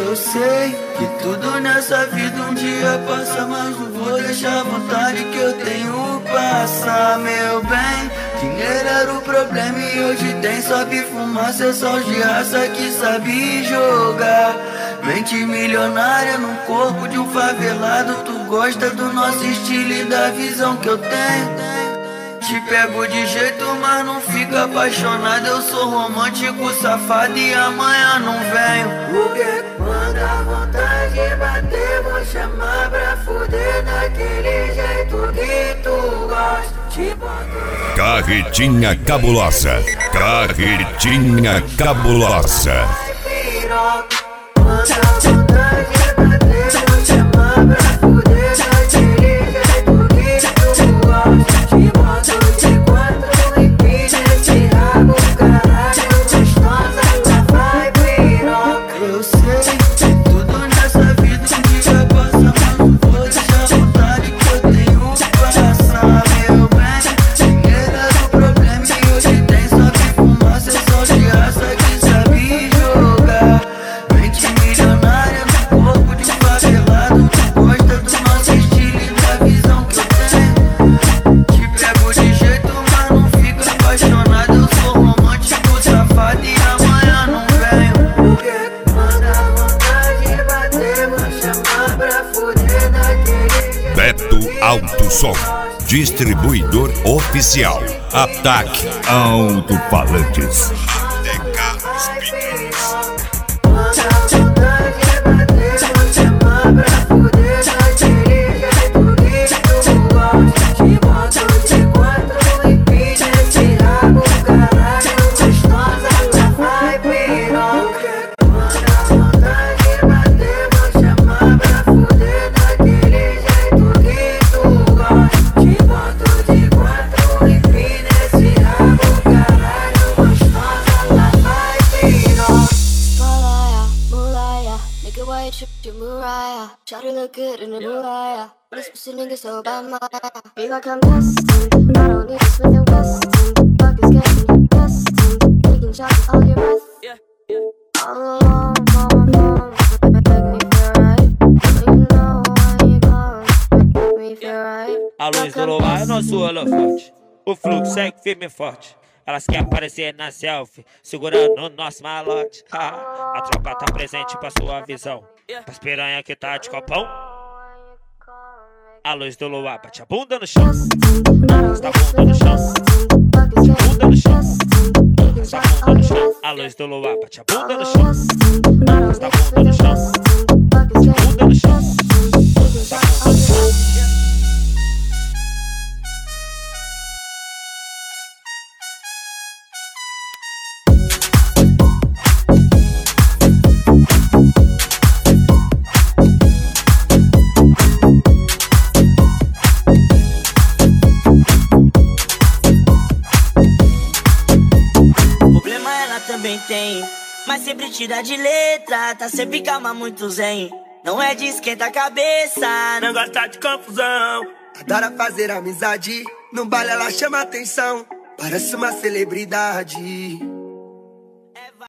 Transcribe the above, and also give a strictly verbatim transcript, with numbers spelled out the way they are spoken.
Eu sei que tudo nessa vida um dia passa, mas não vou deixar a vontade que eu tenho passar, meu bem. Dinheiro era o problema e hoje tem só fumaça, é só de raça que sabe jogar. Mente milionária no corpo de um favelado, tu gosta do nosso estilo e da visão que eu tenho. Te pego de jeito, mas não fica apaixonado. Eu sou romântico, safado e amanhã não venho. Porque quando a vontade bater, vou chamar pra fuder daquele jeito que tu gosta. Carretinha cabulosa, carretinha cabulosa. Quando a vontade bater, vou chamar pra fuder daquele jeito que tu gosta. Te boto de quatro e pide de rabo, caralho, gostosa, tá vai piroca. Eu sei que tudo nessa vida um dia passa, mas não vou deixar a vontade que eu tenho passar, meu bem. Dinheiro era o problema e hoje tem só que fumaça, é só de raça que sabe jogar. Mente milionária no corpo de favelado, tu gosta do nosso estilo e da visão que eu tenho. Te pego de jeito, mas não fica apaixonado. Eu sou romântico, safado e amanhã não venho. Porque quando a vontade bater, vou chamar pra fuder daquele jeito. Beto Alto Som, distribuidor oficial. Ataque Alto-Falantes. Até carros pequenos. Quando a vontade bater, vou chamar pra fuder daquele jeito que tu gosta. Te boto de quatro e pide de rabo, caralho, gostosa, tá vai piroca. Quando a vontade bater, vou chamar pra fuder daquele jeito que tu gosta. Te boto de quatro e pide esse rabo, caralho, gostosa, tá vai piroca. Malaya, Mulaya, make it white trip to Mariah. Try to look good in the Mulaya, but this pussy nigga so bad, Maya. Feel like I'm destined, I don't need to Smith and Wesson. Fuck is getting destined, taking shots all your breath. All alone on my phone, make me feel right. So you know when you come, make me feel right. A luz do luar é nosso holofote, o fluxo segue firme e forte. Elas querem aparecer na selfie, segurando o nosso malote. Ah, a tropa tá presente pra sua visão, pras piranha que tá de copão. A luz do luar bate a bunda no chão, arrasta a bunda no chão, bunda no chão, arrasta a bunda no chão. A luz do luar bate a bunda no chão, arrasta a bunda no chão, bunda no chão, arrasta a bunda no chão. Também tem, mas sempre tira de letra, tá sempre calma, muito zen. Não é de esquenta a cabeça, não gosta de confusão. Adora fazer amizade, no baile ela chama atenção, parece uma celebridade.